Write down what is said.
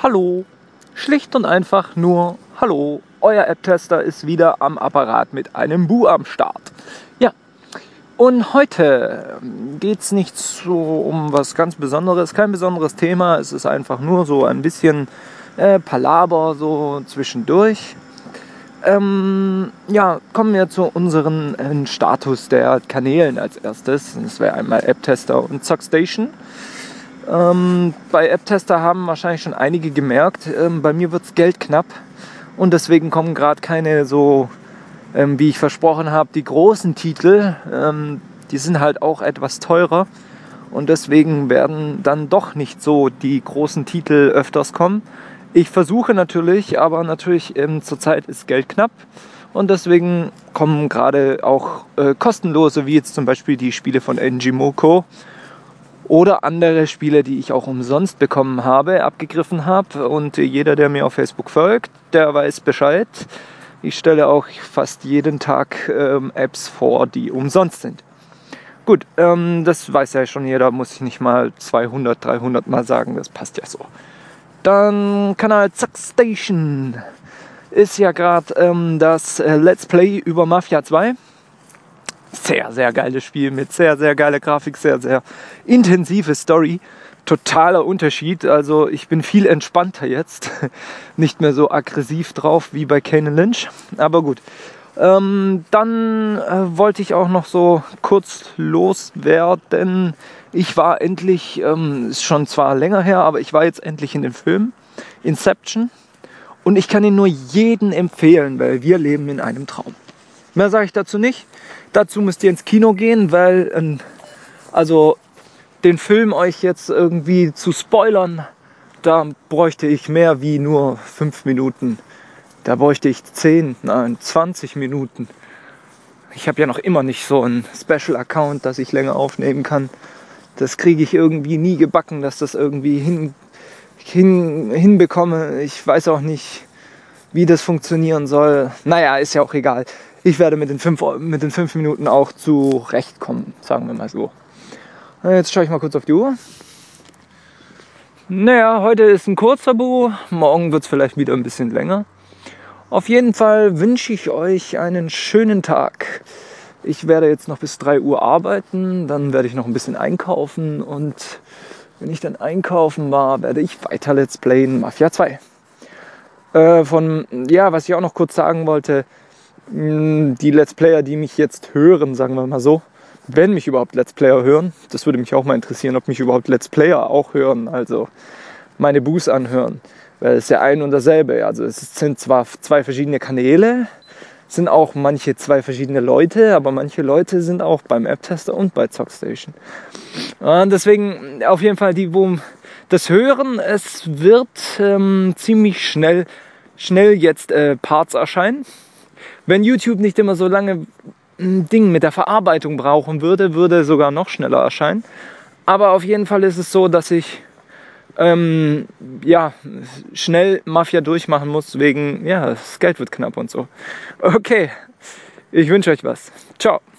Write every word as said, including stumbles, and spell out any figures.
Hallo, schlicht und einfach nur Hallo, euer App-Tester ist wieder am Apparat mit einem Bu am Start. Ja, und heute geht es nicht so um was ganz Besonderes, kein besonderes Thema, es ist einfach nur so ein bisschen äh, Palaber so zwischendurch. Ähm, ja, kommen wir zu unserem äh, Status der Kanälen als erstes. Das wäre einmal App-Tester und Zockstation. Ähm, bei App-Tester haben wahrscheinlich schon einige gemerkt, ähm, bei mir wird es Geld knapp und deswegen kommen gerade keine so, ähm, wie ich versprochen habe, die großen Titel. Ähm, die sind halt auch etwas teurer und deswegen werden dann doch nicht so die großen Titel öfters kommen. Ich versuche natürlich, aber natürlich ähm, zurzeit ist Geld knapp und deswegen kommen gerade auch äh, kostenlose, wie jetzt zum Beispiel die Spiele von Engimoko oder andere Spiele, die ich auch umsonst bekommen habe, abgegriffen habe. Und jeder, der mir auf Facebook folgt, der weiß Bescheid. Ich stelle auch fast jeden Tag ähm, Apps vor, die umsonst sind. Gut, ähm, das weiß ja schon jeder, muss ich nicht mal zweihundert, dreihundert Mal sagen, das passt ja so. Dann Kanal Zockstation ist ja gerade ähm, das äh, Let's Play über Mafia zwei. Sehr, sehr geiles Spiel mit sehr, sehr geiler Grafik, sehr, sehr intensive Story. Totaler Unterschied, also ich bin viel entspannter jetzt. Nicht mehr so aggressiv drauf wie bei Kane Lynch, aber gut. Ähm, dann äh, wollte ich auch noch so kurz loswerden. Ich war endlich, ähm, ist schon zwar länger her, aber ich war jetzt endlich in den Film Inception. Und ich kann ihn nur jedem empfehlen, weil wir leben in einem Traum. Mehr sage ich dazu nicht. Dazu müsst ihr ins Kino gehen, weil ähm, also den Film euch jetzt irgendwie zu spoilern, da bräuchte ich mehr wie nur fünf Minuten. Da bräuchte ich zehn, nein, zwanzig Minuten. Ich habe ja noch immer nicht so einen Special-Account, dass ich länger aufnehmen kann. Das kriege ich irgendwie nie gebacken, dass das irgendwie hin, hin, hinbekomme. Ich weiß auch nicht, wie das funktionieren soll. Naja, ist ja auch egal. Ich werde mit den fünf, mit den fünf Minuten auch zurechtkommen, sagen wir mal so. Jetzt schaue ich mal kurz auf die Uhr. Naja, heute ist ein kurzer Bu, morgen wird es vielleicht wieder ein bisschen länger. Auf jeden Fall wünsche ich euch einen schönen Tag. Ich werde jetzt noch bis drei Uhr arbeiten, dann werde ich noch ein bisschen einkaufen und wenn ich dann einkaufen war, werde ich weiter Let's Playen Mafia zwei. Äh, von, ja, was ich auch noch kurz sagen wollte, die Let's Player, die mich jetzt hören, sagen wir mal so, wenn mich überhaupt Let's Player hören, das würde mich auch mal interessieren, ob mich überhaupt Let's Player auch hören, also meine Boos anhören, weil es ist ja ein und dasselbe, also es sind zwar zwei verschiedene Kanäle, sind auch manche zwei verschiedene Leute, aber manche Leute sind auch beim App-Tester und bei Zockstation. Und deswegen auf jeden Fall die, wo das hören, es wird ähm, ziemlich schnell, schnell jetzt äh, Parts erscheinen. Wenn YouTube nicht immer so lange ein Ding mit der Verarbeitung brauchen würde, würde sogar noch schneller erscheinen. Aber auf jeden Fall ist es so, dass ich ähm, ja, schnell Mafia durchmachen muss, wegen, ja, das Geld wird knapp und so. Okay, ich wünsche euch was. Ciao.